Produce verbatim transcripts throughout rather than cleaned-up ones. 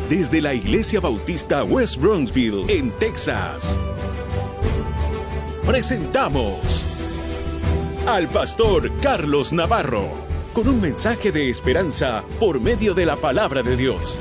desde la Iglesia Bautista West Bronxville, en Texas. Presentamos al pastor Carlos Navarro, con un mensaje de esperanza por medio de la palabra de Dios.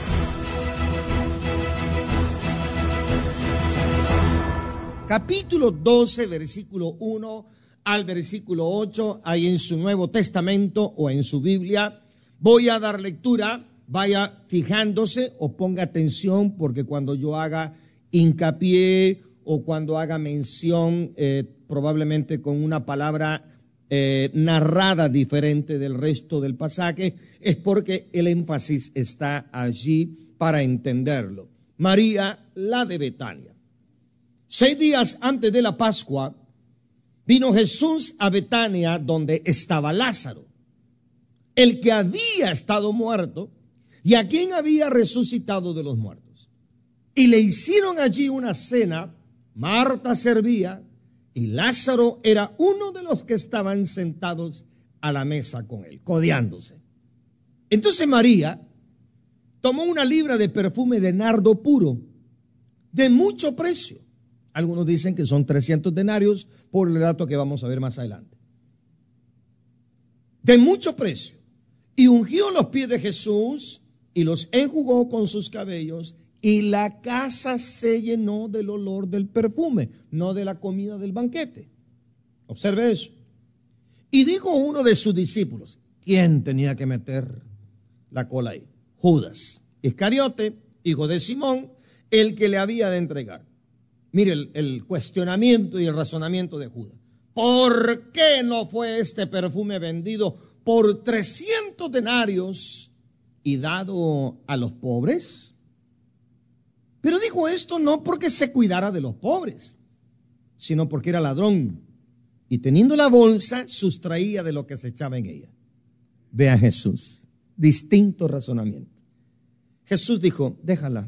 Capítulo doce, versículo uno al versículo ocho, ahí en su Nuevo Testamento o en su Biblia. Voy a dar lectura, vaya fijándose o ponga atención, porque cuando yo haga hincapié o cuando haga mención, eh, probablemente con una palabra eh, narrada diferente del resto del pasaje, es porque el énfasis está allí para entenderlo. María, la de Betania. Seis días antes de la Pascua, vino Jesús a Betania, donde estaba Lázaro, el que había estado muerto y a quien había resucitado de los muertos. Y le hicieron allí una cena. Marta servía y Lázaro era uno de los que estaban sentados a la mesa con él, codeándose. Entonces María tomó una libra de perfume de nardo puro, de mucho precio. Algunos dicen que son trescientos denarios por el dato que vamos a ver más adelante. De mucho precio. Y ungió los pies de Jesús y los enjugó con sus cabellos, y la casa se llenó del olor del perfume, no de la comida del banquete. Observe eso. Y dijo uno de sus discípulos, ¿quién tenía que meter la cola ahí? Judas Iscariote, hijo de Simón, el que le había de entregar. Mire el, el cuestionamiento y el razonamiento de Judas. ¿Por qué no fue este perfume vendido por trescientos denarios y dado a los pobres? Pero dijo esto no porque se cuidara de los pobres, sino porque era ladrón y teniendo la bolsa sustraía de lo que se echaba en ella. Ve a Jesús, distinto razonamiento. Jesús dijo, déjala.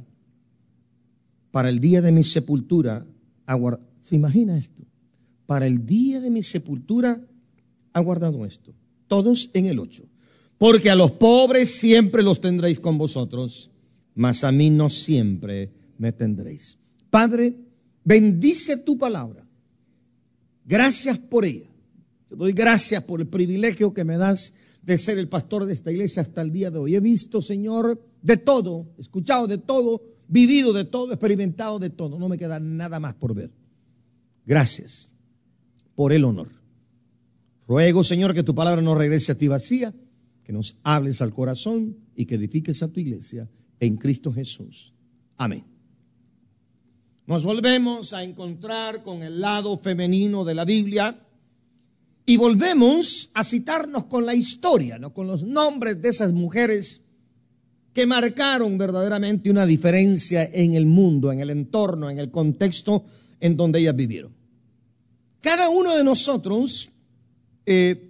Para el día de mi sepultura, aguard... ¿se imagina esto? Para el día de mi sepultura ha guardado esto. Todos en el ocho. Porque a los pobres siempre los tendréis con vosotros, mas a mí no siempre me tendréis. Padre, bendice tu palabra. Gracias por ella. Te doy gracias por el privilegio que me das de ser el pastor de esta iglesia hasta el día de hoy. He visto, Señor, de todo, escuchado de todo, vivido de todo, experimentado de todo. No me queda nada más por ver. Gracias por el honor. Ruego, Señor, que tu palabra no regrese a ti vacía, que nos hables al corazón y que edifiques a tu iglesia en Cristo Jesús. Amén. Nos volvemos a encontrar con el lado femenino de la Biblia y volvemos a citarnos con la historia, ¿no? Con los nombres de esas mujeres que marcaron verdaderamente una diferencia en el mundo, en el entorno, en el contexto en donde ellas vivieron. Cada uno de nosotros, eh,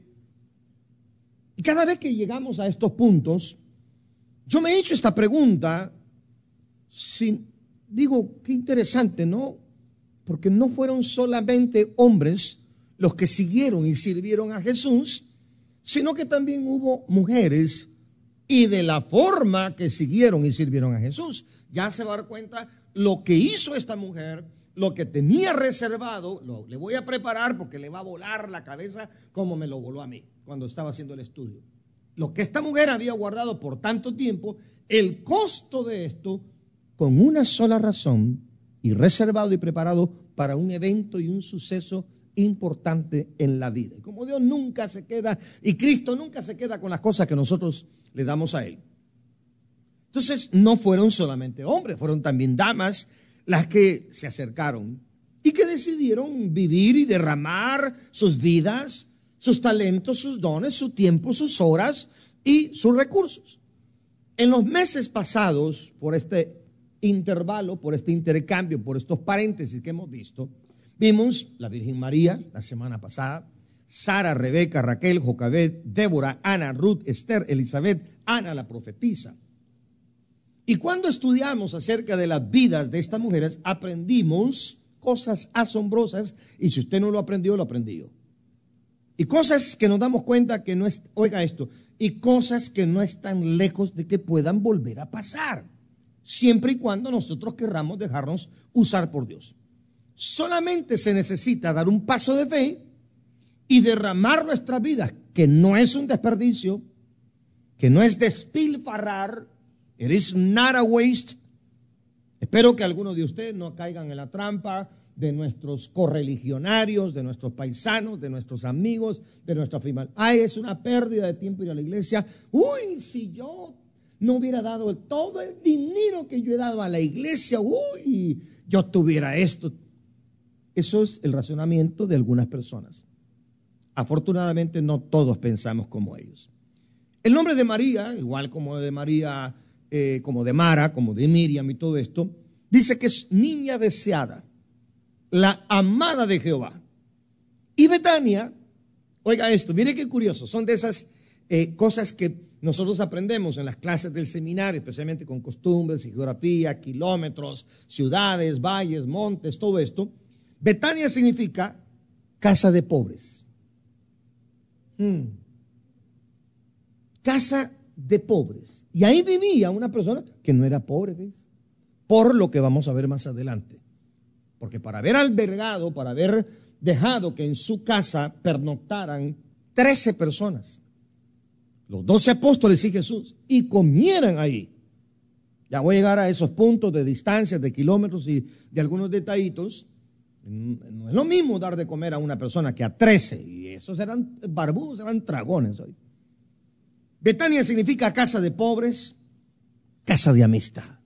y cada vez que llegamos a estos puntos, yo me he hecho esta pregunta, sin, digo, qué interesante, ¿no? Porque no fueron solamente hombres los que siguieron y sirvieron a Jesús, sino que también hubo mujeres. Y de la forma que siguieron y sirvieron a Jesús, ya se va a dar cuenta lo que hizo esta mujer, lo que tenía reservado, lo, le voy a preparar porque le va a volar la cabeza como me lo voló a mí cuando estaba haciendo el estudio. Lo que esta mujer había guardado por tanto tiempo, el costo de esto, con una sola razón, y reservado y preparado para un evento y un suceso importante en la vida. Y como Dios nunca se queda, y Cristo nunca se queda con las cosas que nosotros le damos a Él. Entonces no fueron solamente hombres, fueron también damas las que se acercaron y que decidieron vivir y derramar sus vidas, sus talentos, sus dones, su tiempo, sus horas y sus recursos. En los meses pasados, por este intervalo, por este intercambio, por estos paréntesis que hemos visto, vimos la Virgen María la semana pasada, Sara, Rebeca, Raquel, Jocabed, Débora, Ana, Ruth, Esther, Elizabeth, Ana la profetisa. Y cuando estudiamos acerca de las vidas de estas mujeres, aprendimos cosas asombrosas, y si usted no lo aprendió, lo aprendió. Y cosas que nos damos cuenta que no es, oiga esto, y cosas que no están lejos de que puedan volver a pasar. siempre y cuando nosotros querramos dejarnos usar por Dios. Solamente se necesita dar un paso de fe y derramar nuestras vidas, que no es un desperdicio, que no es despilfarrar, it is not a waste. Espero que algunos de ustedes no caigan en la trampa de nuestros correligionarios, de nuestros paisanos, de nuestros amigos, de nuestra familia. Ay, es una pérdida de tiempo ir a la iglesia. Uy, si yo no hubiera dado todo el dinero que yo he dado a la iglesia, uy, yo tuviera esto. Eso es el razonamiento de algunas personas. Afortunadamente no todos pensamos como ellos. El nombre de María, igual como de María, eh, como de Mara, como de Miriam y todo esto, dice que es niña deseada, la amada de Jehová. Y Betania, oiga esto, mire qué curioso, son de esas eh, cosas que nosotros aprendemos en las clases del seminario, especialmente con costumbres y geografía, kilómetros, ciudades, valles, montes, todo esto. Betania significa casa de pobres. Hmm. Casa de pobres. Y ahí vivía una persona que no era pobre, ¿ves? Por lo que vamos a ver más adelante. Porque para haber albergado, para haber dejado que en su casa pernoctaran trece personas, los doce apóstoles y Jesús, y comieran ahí. Ya voy a llegar a esos puntos de distancias, de kilómetros y de algunos detallitos. No es lo mismo dar de comer a una persona que a trece, y esos eran barbudos, eran dragones hoy. Betania significa casa de pobres, casa de amistad.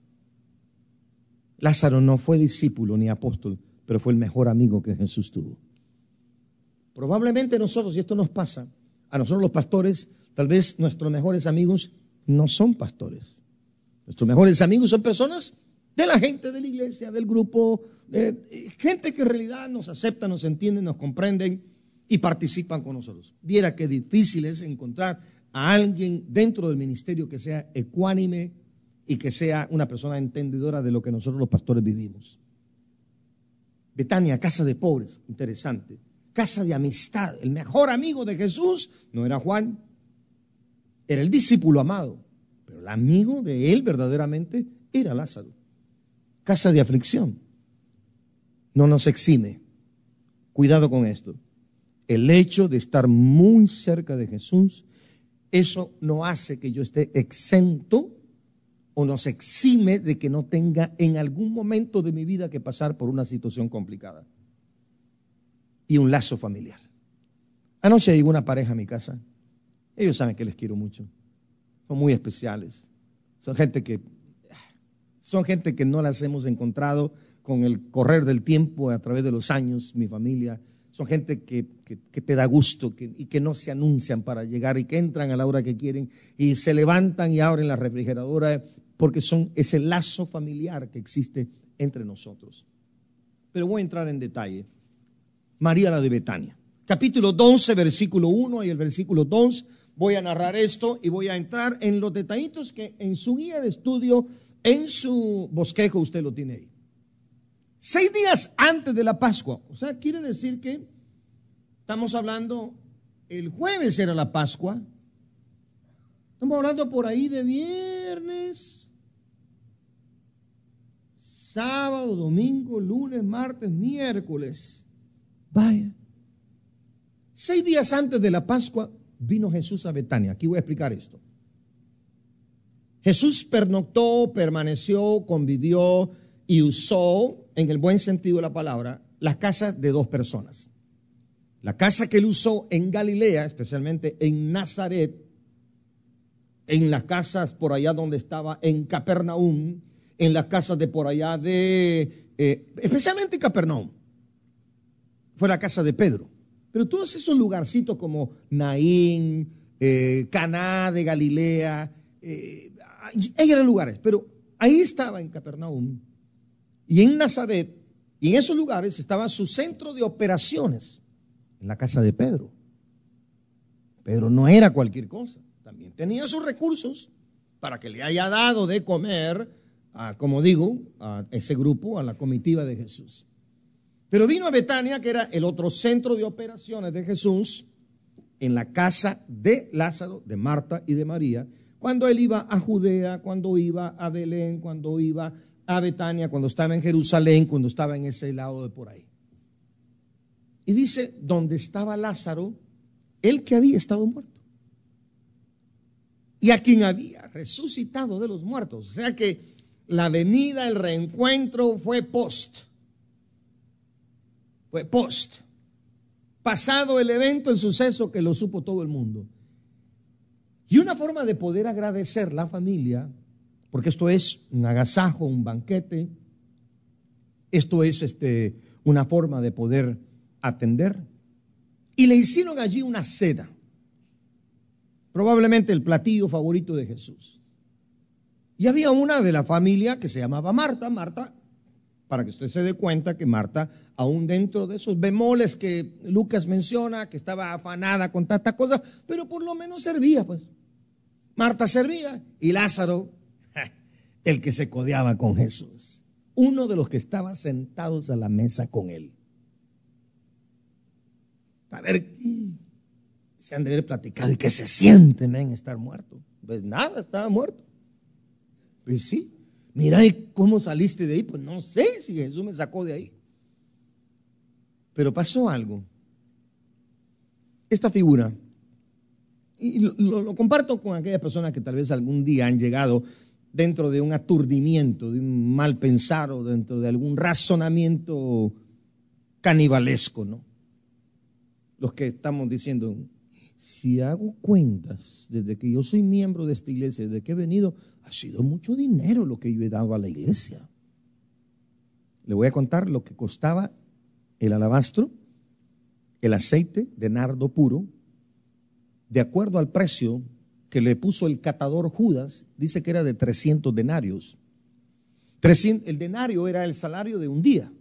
Lázaro no fue discípulo ni apóstol, pero fue el mejor amigo que Jesús tuvo. Probablemente nosotros, y esto nos pasa, a nosotros los pastores, tal vez nuestros mejores amigos no son pastores. Nuestros mejores amigos son personas de la gente de la iglesia, del grupo, de gente que en realidad nos acepta, nos entiende, nos comprenden y participan con nosotros. Viera qué difícil es encontrar a alguien dentro del ministerio que sea ecuánime y que sea una persona entendedora de lo que nosotros los pastores vivimos. Betania, casa de pobres, interesante. Casa de amistad. El mejor amigo de Jesús no era Juan, era el discípulo amado, pero el amigo de él verdaderamente era Lázaro. Casa de aflicción. No nos exime. Cuidado con esto. El hecho de estar muy cerca de Jesús, eso no hace que yo esté exento o nos exime de que no tenga en algún momento de mi vida que pasar por una situación complicada y un lazo familiar. Anoche llegó una pareja a mi casa. Ellos saben que les quiero mucho. Son muy especiales. Son gente que son gente que no las hemos encontrado con el correr del tiempo a través de los años, mi familia. Son gente que, que, que te da gusto que, y que no se anuncian para llegar y que entran a la hora que quieren y se levantan y abren la refrigeradora porque son ese lazo familiar que existe entre nosotros. Pero voy a entrar en detalle. María la de Betania. Capítulo once, versículo uno y el versículo dos. Voy a narrar esto y voy a entrar en los detallitos que en su guía de estudio, en su bosquejo, usted lo tiene ahí. Seis días antes de la Pascua, o sea, quiere decir que estamos hablando, el jueves era la Pascua, estamos hablando por ahí de viernes, sábado, domingo, lunes, martes, miércoles. Vaya, seis días antes de la Pascua vino Jesús a Betania. Aquí voy a explicar esto. Jesús pernoctó, permaneció, convivió y usó, en el buen sentido de la palabra, las casas de dos personas. La casa que él usó en Galilea, especialmente en Nazaret, en las casas por allá donde estaba en Capernaum, en las casas de por allá de, eh, especialmente en Capernaum, fue la casa de Pedro. Pero todos esos lugarcitos como Naín, eh, Caná de Galilea, eh, eran lugares, pero ahí estaba en Capernaum y en Nazaret, y en esos lugares estaba su centro de operaciones, en la casa de Pedro. Pedro no era cualquier cosa, también tenía sus recursos para que le haya dado de comer, a, como digo, a ese grupo, a la comitiva de Jesús. Pero vino a Betania, que era el otro centro de operaciones de Jesús, en la casa de Lázaro, de Marta y de María, Cuando él iba a Judea, cuando iba a Belén, cuando iba a Betania, cuando estaba en Jerusalén, cuando estaba en ese lado de por ahí. Y dice, donde estaba Lázaro, el que había estado muerto. Y a quien había resucitado de los muertos. O sea que la venida, el reencuentro fue post. Fue post. Pasado el evento, el suceso que lo supo todo el mundo. Y una forma de poder agradecer la familia, porque esto es un agasajo, un banquete, esto es este, una forma de poder atender. Y le hicieron allí una cena, probablemente el platillo favorito de Jesús. Y había una de la familia que se llamaba Marta. Marta, para que usted se dé cuenta que Marta, aún dentro de esos bemoles que Lucas menciona, que estaba afanada con tantas cosas, pero por lo menos servía, pues. Marta servía y Lázaro, el que se codeaba con Jesús, uno de los que estaban sentados a la mesa con él. A ver, se han de haber platicado y qué se siente, men, estar muerto. Pues nada, estaba muerto. Pues sí, mira, ¿y cómo saliste de ahí? Pues no sé si Jesús me sacó de ahí. Pero pasó algo. Esta figura, y lo, lo, lo comparto con aquellas personas que tal vez algún día han llegado dentro de un aturdimiento, de un mal pensar o dentro de algún razonamiento canibalesco, ¿no? Los que estamos diciendo, si hago cuentas, desde que yo soy miembro de esta iglesia, desde que he venido, ha sido mucho dinero lo que yo he dado a la iglesia. Le voy a contar lo que costaba el alabastro, el aceite de nardo puro, de acuerdo al precio que le puso el catador Judas, dice que era de trescientos denarios. El denario era el salario de un día.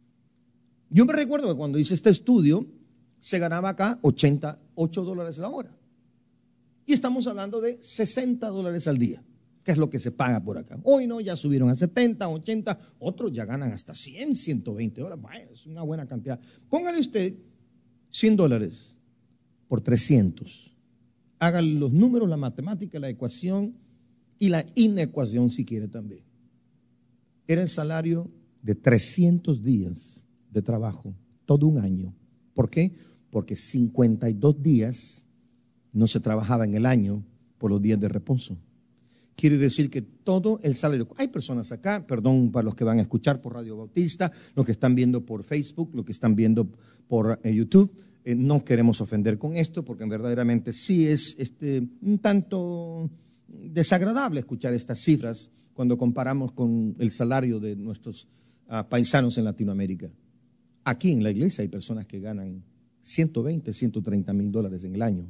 Yo me recuerdo que cuando hice este estudio, se ganaba acá ochenta, ocho dólares la hora. Y estamos hablando de sesenta dólares al día, que es lo que se paga por acá. Hoy no, ya subieron a setenta, ochenta, otros ya ganan hasta cien, ciento veinte dólares. Vaya, es una buena cantidad. Póngale usted cien dólares por trescientos. Hagan los números, la matemática, la ecuación y la inecuación si quiere también. Era el salario de trescientos días de trabajo, todo un año. ¿Por qué? Porque cincuenta y dos días no se trabajaba en el año por los días de reposo. Quiere decir que todo el salario, hay personas acá, perdón para los que van a escuchar por Radio Bautista, los que están viendo por Facebook, los que están viendo por eh, YouTube, eh, no queremos ofender con esto porque verdaderamente sí es este, un tanto desagradable escuchar estas cifras cuando comparamos con el salario de nuestros uh, paisanos en Latinoamérica. Aquí en la iglesia hay personas que ganan ciento veinte, ciento treinta mil dólares en el año.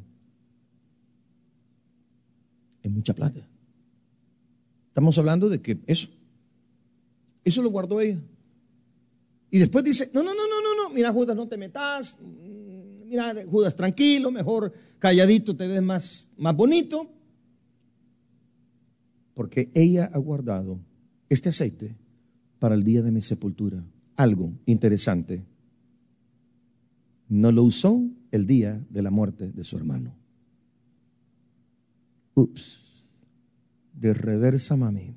Es mucha plata. Estamos hablando de que eso, eso lo guardó ella. Y después dice, no, no, no, no, no, no, mira Judas, no te metas, mira Judas, tranquilo, mejor calladito te ves más, más bonito. Porque ella ha guardado este aceite para el día de mi sepultura. Algo interesante, no lo usó el día de la muerte de su hermano. Ups, de reversa mami.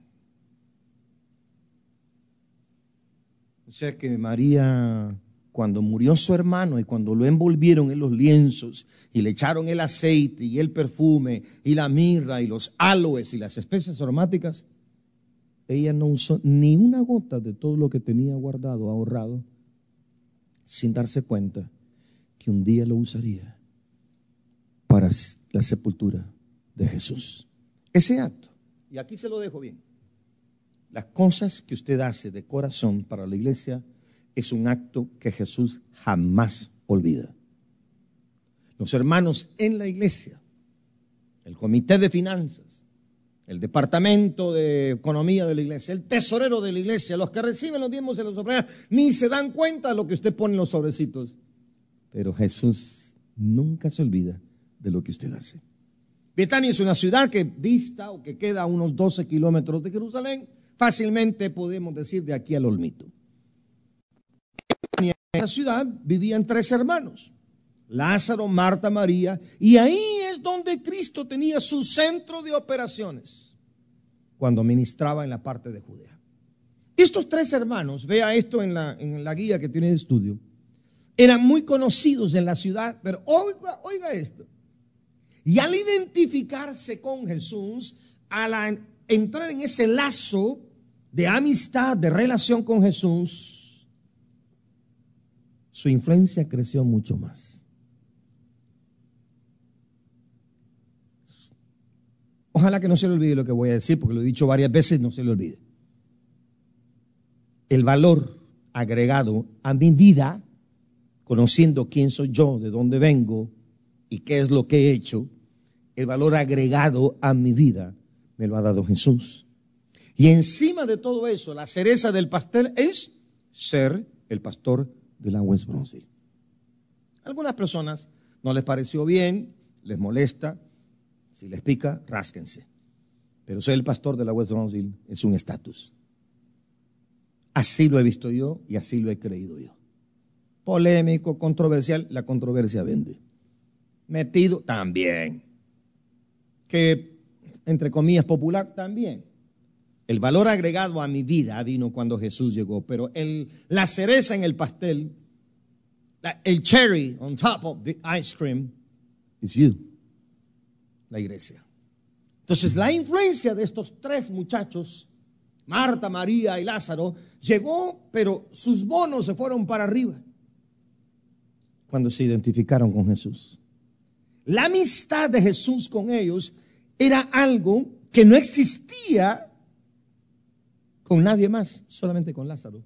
O sea que María, cuando murió su hermano y cuando lo envolvieron en los lienzos y le echaron el aceite y el perfume y la mirra y los aloes y las especias aromáticas, ella no usó ni una gota de todo lo que tenía guardado, ahorrado, sin darse cuenta que un día lo usaría para la sepultura de Jesús. Ese acto, y aquí se lo dejo bien, las cosas que usted hace de corazón para la iglesia es un acto que Jesús jamás olvida. Los hermanos en la iglesia, el comité de finanzas, el departamento de economía de la iglesia, el tesorero de la iglesia, los que reciben los diezmos y las ofrendas, ni se dan cuenta de lo que usted pone en los sobrecitos. Pero Jesús nunca se olvida de lo que usted hace. Betania es una ciudad que dista o que queda a unos doce kilómetros de Jerusalén. Fácilmente podemos decir de aquí al Olmito. En esa ciudad vivían tres hermanos. Lázaro, Marta, María, y ahí es donde Cristo tenía su centro de operaciones cuando ministraba en la parte de Judea. Estos tres hermanos, vea esto en la, en la guía que tiene de estudio, eran muy conocidos en la ciudad, pero oiga, oiga esto, y al identificarse con Jesús, al entrar en ese lazo de amistad, de relación con Jesús, su influencia creció mucho más. Ojalá que no se le olvide lo que voy a decir, porque lo he dicho varias veces, no se le olvide. El valor agregado a mi vida, conociendo quién soy yo, de dónde vengo y qué es lo que he hecho, el valor agregado a mi vida me lo ha dado Jesús. Y encima de todo eso, la cereza del pastel es ser el pastor de la West Bronzeville. Algunas personas no les pareció bien, les molesta. Si les pica, rásquense. Pero ser el pastor de la West Bronzeville es un estatus. Así lo he visto yo y así lo he creído yo. Polémico, controversial, la controversia vende. Metido, también. Que, entre comillas, popular, también. El valor agregado a mi vida vino cuando Jesús llegó, pero el, la cereza en el pastel, la, el cherry on top of the ice cream, is you. La iglesia. Entonces la influencia de estos tres muchachos, Marta, María y Lázaro, llegó, pero sus bonos se fueron para arriba cuando se identificaron con Jesús. La amistad de Jesús con ellos era algo que no existía con nadie más, solamente con Lázaro.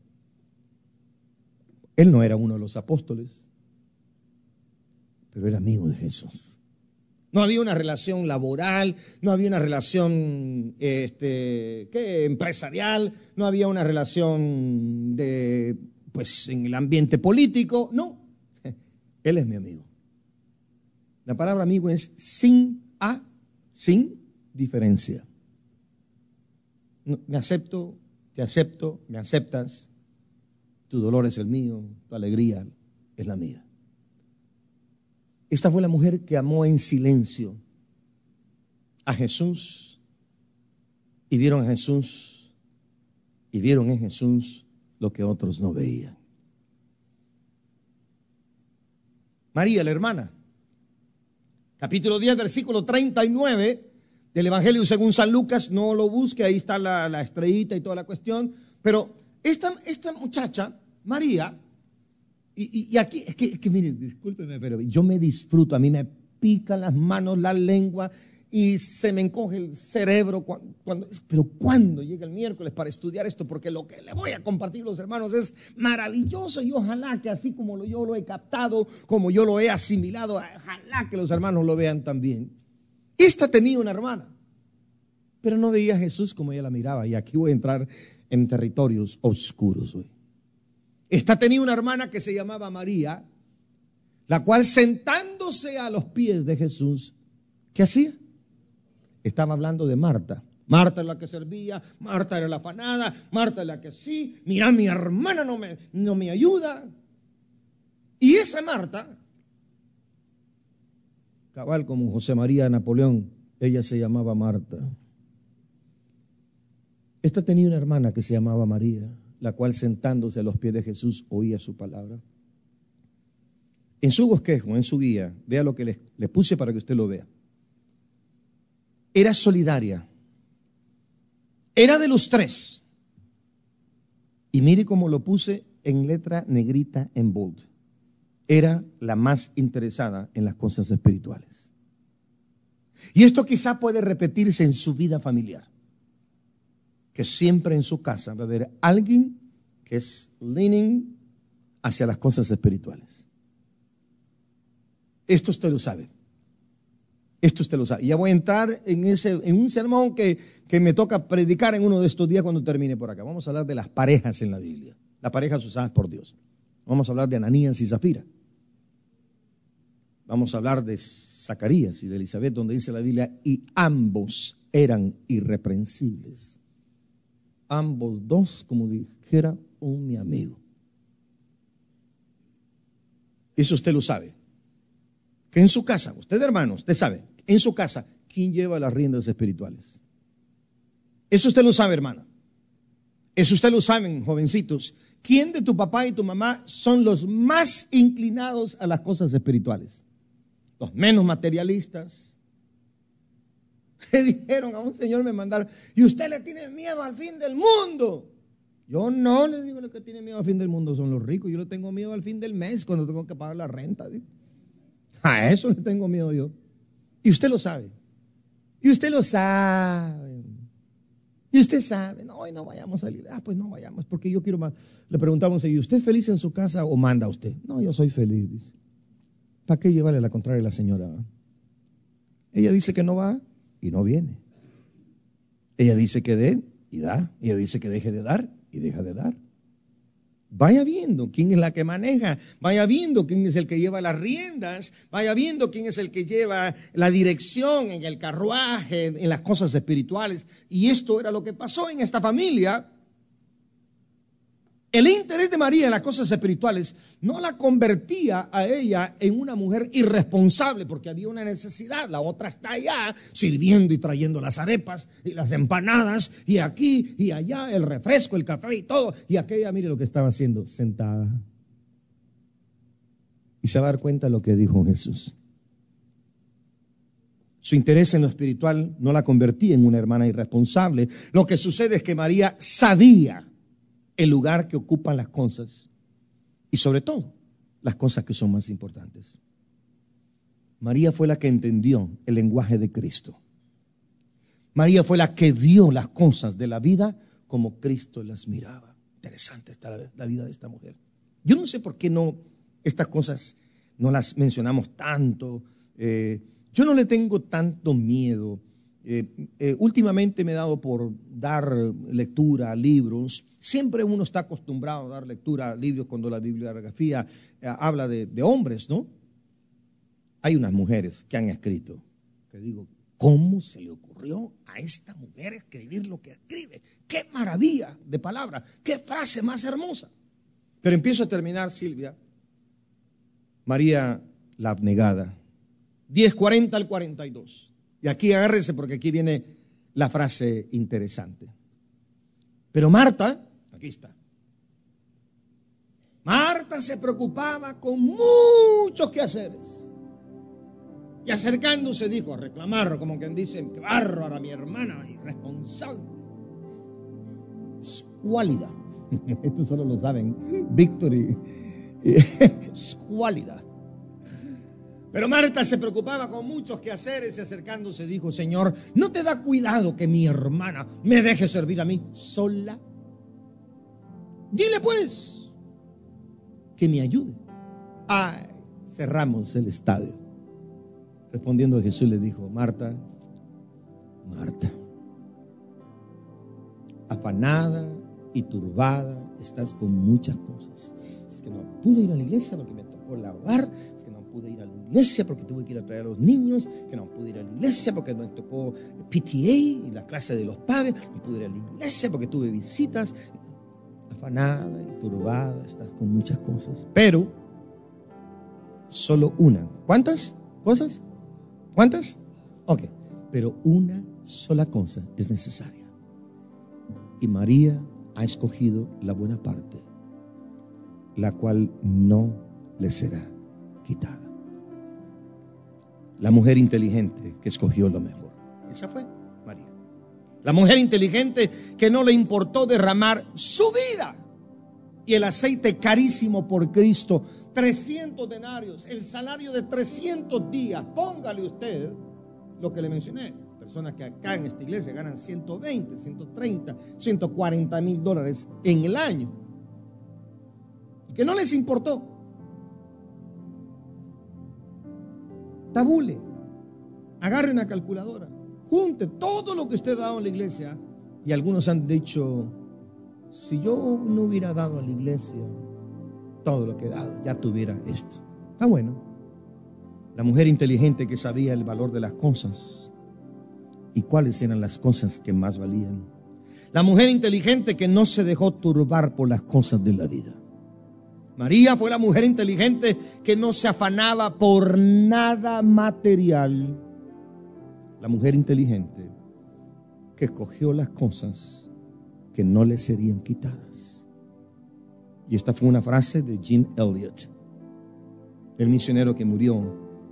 Él no era uno de los apóstoles, pero era amigo de Jesús. No había una relación laboral, no había una relación este, ¿qué? empresarial, no había una relación de, pues, en el ambiente político. No, él es mi amigo. La palabra amigo es sin a, sin diferencia. No, me acepto, te acepto, me aceptas. Tu dolor es el mío, tu alegría es la mía. Esta fue la mujer que amó en silencio a Jesús y vieron a Jesús y vieron en Jesús lo que otros no veían. María, la hermana, capítulo diez, versículo treinta y nueve del Evangelio según San Lucas, no lo busque, ahí está la, la estrellita y toda la cuestión, pero esta, esta muchacha, María, Y, y, y aquí, es que, es que mire, discúlpeme, pero yo me disfruto, a mí me pican las manos, la lengua y se me encoge el cerebro. Cuando, cuando, pero ¿cuándo llega el miércoles para estudiar esto? Porque lo que le voy a compartir, los hermanos, es maravilloso y ojalá que así como yo lo he captado, como yo lo he asimilado, ojalá que los hermanos lo vean también. Esta tenía una hermana, pero no veía a Jesús como ella la miraba, y aquí voy a entrar en territorios oscuros hoy. Esta tenía una hermana que se llamaba María, la cual sentándose a los pies de Jesús, ¿qué hacía? Estaba hablando de Marta. Marta es la que servía, Marta era la afanada, Marta es la que sí, mira, mi hermana no me, no me ayuda. Y esa Marta, cabal como José María Napoleón, ella se llamaba Marta. Esta tenía una hermana que se llamaba María, la cual sentándose a los pies de Jesús oía su palabra. En su bosquejo, en su guía, vea lo que le, le puse para que usted lo vea. Era solidaria, era de los tres. Y mire cómo lo puse en letra negrita en bold. Era la más interesada en las cosas espirituales. Y esto quizá puede repetirse en su vida familiar, que siempre en su casa va a haber alguien que es leaning hacia las cosas espirituales. Esto usted lo sabe. Esto usted lo sabe. Y ya voy a entrar en, ese, en un sermón que, que me toca predicar en uno de estos días cuando termine por acá. Vamos a hablar de las parejas en la Biblia. Las parejas usadas por Dios. Vamos a hablar de Ananías y Zafira. Vamos a hablar de Zacarías y de Elizabeth, donde dice la Biblia, y ambos eran irreprensibles. Ambos dos, como dijera un mi amigo. Eso usted lo sabe. que en su casa, usted hermano, usted sabe, en su casa, ¿quién lleva las riendas espirituales? Eso usted lo sabe, hermana. Eso usted lo saben, jovencitos. ¿Quién de tu papá y tu mamá son los más inclinados a las cosas espirituales? Los menos materialistas. Le dijeron a un señor, me mandaron, y usted le tiene miedo al fin del mundo. Yo no le digo, lo que tiene miedo al fin del mundo son los ricos. Yo le tengo miedo al fin del mes cuando tengo que pagar la renta. ¿Sí? A eso le tengo miedo yo. Y usted lo sabe. Y usted lo sabe. Y usted sabe, no, hoy no vayamos a salir. Ah, pues no vayamos, porque yo quiero más. Le preguntamos, ¿y usted es feliz en su casa o manda usted? No, yo soy feliz, dice. ¿Para qué llevarle la contraria a la señora? Ella dice que no va y no viene. Ella dice que dé y da. Ella dice que deje de dar y deja de dar. Vaya viendo quién es la que maneja, vaya viendo quién es el que lleva las riendas, vaya viendo quién es el que lleva la dirección en el carruaje, en las cosas espirituales. Y esto era lo que pasó en esta familia. El interés de María en las cosas espirituales no la convertía a ella en una mujer irresponsable porque había una necesidad. La otra está allá sirviendo y trayendo las arepas y las empanadas y aquí y allá el refresco, el café y todo. Y aquella, mire lo que estaba haciendo, sentada. Y se va a dar cuenta de lo que dijo Jesús. Su interés en lo espiritual no la convertía en una hermana irresponsable. Lo que sucede es que María sabía el lugar que ocupan las cosas y sobre todo las cosas que son más importantes. María fue la que entendió el lenguaje de Cristo. María fue la que vio las cosas de la vida como Cristo las miraba. Interesante está la, la vida de esta mujer. Yo no sé por qué no estas cosas no las mencionamos tanto. Eh, yo no le tengo tanto miedo. Eh, eh, últimamente me he dado por dar lectura a libros. Siempre uno está acostumbrado a dar lectura a libros cuando la bibliografía eh, habla de, de hombres, ¿no? Hay unas mujeres que han escrito, que digo, ¿cómo se le ocurrió a esta mujer escribir lo que escribe? ¡Qué maravilla de palabra! ¡Qué frase más hermosa! Pero empiezo a terminar, Silvia. María la abnegada, diez cuarenta al cuarenta y dos. Y aquí agárrese porque aquí viene la frase interesante. Pero Marta, aquí está. Marta se preocupaba con muchos quehaceres. Y acercándose dijo, a reclamar, como quien dice, qué bárbara mi hermana, irresponsable. Escuálida. Esto solo lo saben Víctor y escuálida. Pero Marta se preocupaba con muchos quehaceres y acercándose dijo, Señor, ¿no te da cuidado que mi hermana me deje servir a mí sola? Dile pues que me ayude. Ay, cerramos el estadio. Respondiendo Jesús le dijo, Marta, Marta, afanada y turbada estás con muchas cosas. Es que no pude ir a la iglesia porque me tocó lavar. Es que no pude ir a la iglesia porque tuve que ir a traer a los niños. Que no pude ir a la iglesia porque me tocó P T A y la clase de los padres. No pude ir a la iglesia porque tuve visitas. Afanada y turbada estás con muchas cosas. Pero solo una. ¿Cuántas cosas? ¿Cuántas? Ok. Pero una sola cosa es necesaria. Y María ha escogido la buena parte, la cual no le será quitada. La mujer inteligente que escogió lo mejor. Esa fue María. La mujer inteligente que no le importó derramar su vida y el aceite carísimo por Cristo. trescientos denarios, el salario de trescientos días. Póngale usted lo que le mencioné. Personas que acá en esta iglesia ganan ciento veinte, ciento treinta, ciento cuarenta mil dólares en el año. Y que no les importó. Tabule, agarre una calculadora, junte todo lo que usted ha dado a la iglesia. Y algunos han dicho, si yo no hubiera dado a la iglesia todo lo que he dado, ya tuviera esto. Está bueno. La mujer inteligente que sabía el valor de las cosas y cuáles eran las cosas que más valían. La mujer inteligente que no se dejó turbar por las cosas de la vida. María fue la mujer inteligente que no se afanaba por nada material. La mujer inteligente que escogió las cosas que no le serían quitadas. Y esta fue una frase de Jim Elliot, el misionero que murió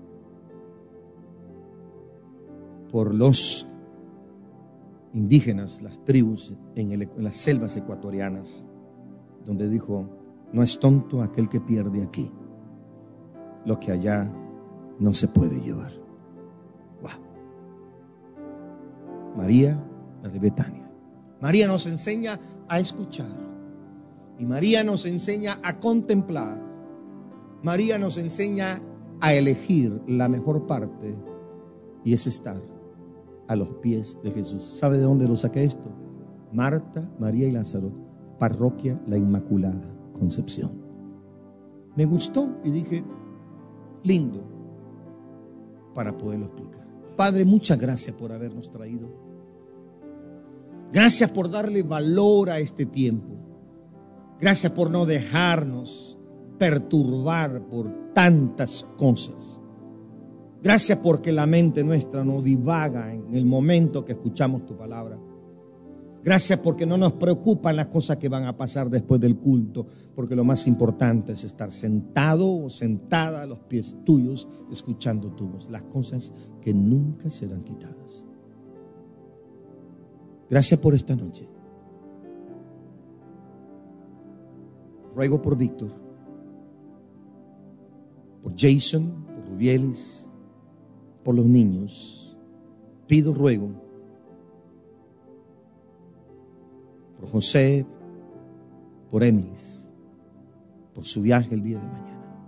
por los indígenas, las tribus en, el, en las selvas ecuatorianas, donde dijo: no es tonto aquel que pierde aquí lo que allá no se puede llevar. Wow. María, la de Betania. María nos enseña a escuchar, y María nos enseña a contemplar. María nos enseña a elegir la mejor parte, y es estar a los pies de Jesús. ¿Sabe de dónde lo saqué esto? Marta, María y Lázaro, Parroquia La Inmaculada Concepción. Me gustó y dije, lindo, para poderlo explicar. Padre, muchas gracias por habernos traído. Gracias por darle valor a este tiempo. Gracias por no dejarnos perturbar por tantas cosas. Gracias porque la mente nuestra no divaga en el momento que escuchamos tu palabra. Gracias porque no nos preocupan las cosas que van a pasar después del culto, porque lo más importante es estar sentado o sentada a los pies tuyos escuchando tu voz, las cosas que nunca serán quitadas. Gracias por esta noche. Ruego por Víctor, por Jason, por Rubielis, por los niños. Pido, ruego por José, por Emilis, por su viaje el día de mañana.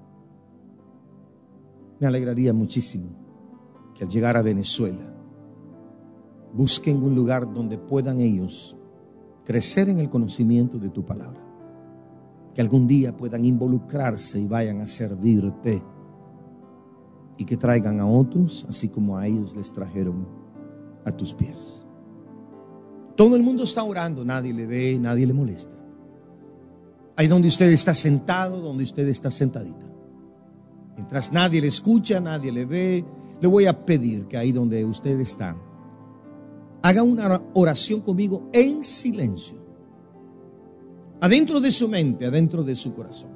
Me alegraría muchísimo que al llegar a Venezuela busquen un lugar donde puedan ellos crecer en el conocimiento de tu palabra, que algún día puedan involucrarse y vayan a servirte, y que traigan a otros así como a ellos les trajeron a tus pies. Todo el mundo está orando, nadie le ve, nadie le molesta. Ahí donde usted está sentado, donde usted está sentadita, mientras nadie le escucha, nadie le ve, le voy a pedir que ahí donde usted está, haga una oración conmigo en silencio, adentro de su mente, adentro de su corazón,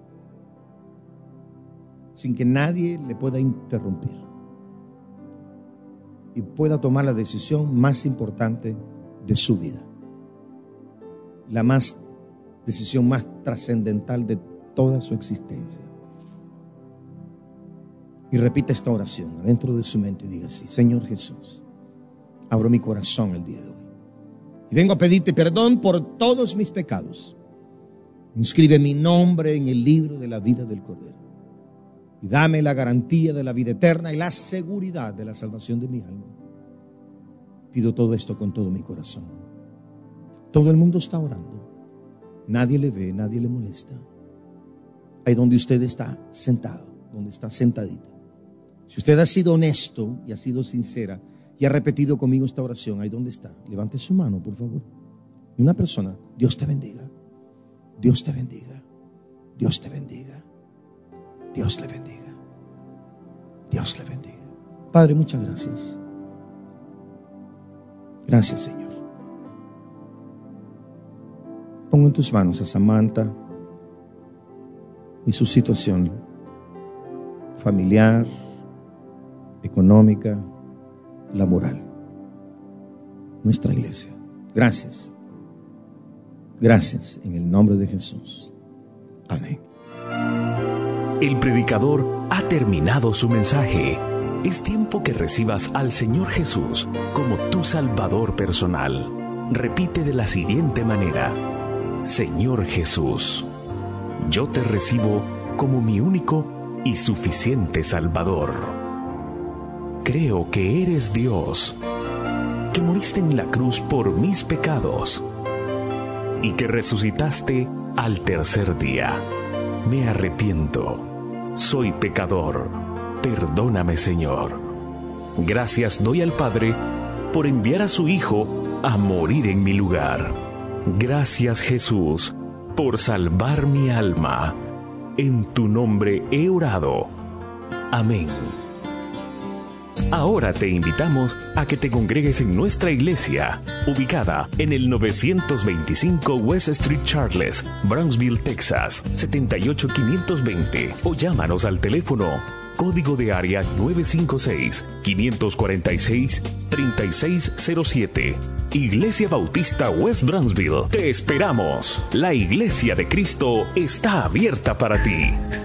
sin que nadie le pueda interrumpir, y pueda tomar la decisión más importante de su vida, la más decisión más trascendental de toda su existencia. Y repita esta oración adentro de su mente y diga así: Señor Jesús, abro mi corazón el día de hoy y vengo a pedirte perdón por todos mis pecados. Inscribe mi nombre en el libro de la vida del Cordero y dame la garantía de la vida eterna y la seguridad de la salvación de mi alma. Pido todo esto con todo mi corazón. Todo el mundo está orando. Nadie le ve, nadie le molesta. Ahí donde usted está sentado, donde está sentadita. Si usted ha sido honesto y ha sido sincera y ha repetido conmigo esta oración, ahí donde está, levante su mano, por favor. Una persona. Dios te bendiga. Dios te bendiga. Dios te bendiga. Dios le bendiga. Dios le bendiga. Padre, muchas gracias. Gracias, Señor. Pongo en tus manos a Samantha y su situación familiar, económica, laboral. Nuestra iglesia. Gracias. Gracias en el nombre de Jesús. Amén. El predicador ha terminado su mensaje. Es tiempo que recibas al Señor Jesús como tu Salvador personal. Repite de la siguiente manera: Señor Jesús, yo te recibo como mi único y suficiente Salvador. Creo que eres Dios, que moriste en la cruz por mis pecados y que resucitaste al tercer día. Me arrepiento, soy pecador. Perdóname, Señor. Gracias doy al Padre por enviar a su Hijo a morir en mi lugar. Gracias, Jesús, por salvar mi alma. En tu nombre he orado. Amén. Ahora te invitamos a que te congregues en nuestra iglesia, ubicada en el novecientos veinticinco West Street Charles, Brownsville, Texas, setenta y ocho quinientos veinte, o llámanos al teléfono código de área nueve cinco seis, cinco cuatro seis, tres seis cero siete. Iglesia Bautista West Brownsville. Te esperamos. La Iglesia de Cristo está abierta para ti.